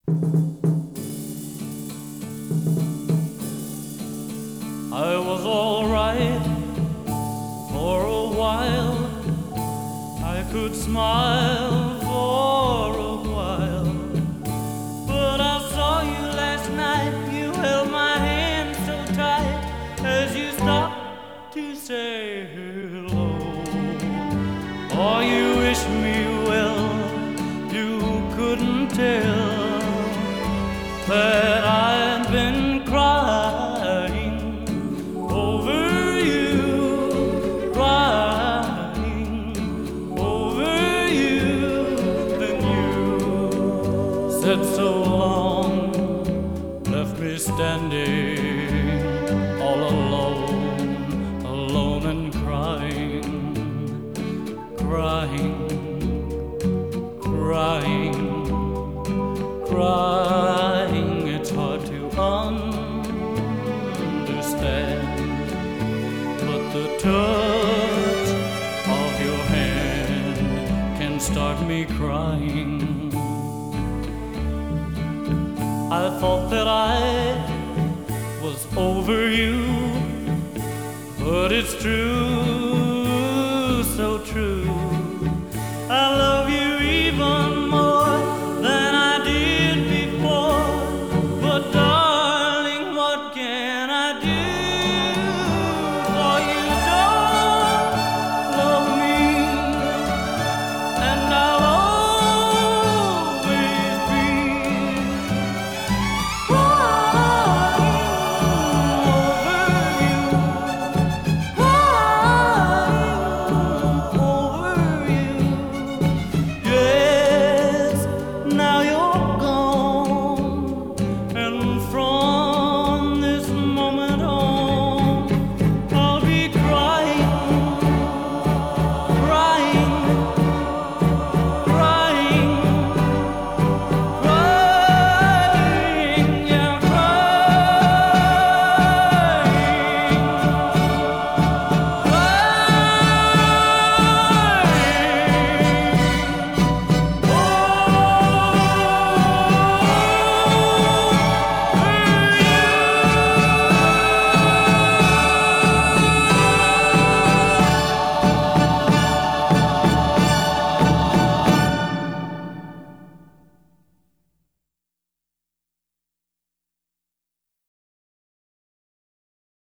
I was alright for a while. I could smile for a while. But I saw you last night. You held my hand so tight as you stopped to say hello. Oh, you wish me well. You couldn't tell that I've been crying over you, crying over you. Then you said so long, left me standing all alone, alone and crying, crying, crying, crying. It's hard to understand, but the touch of your hand can start me crying. I thought that I was over you, but it's true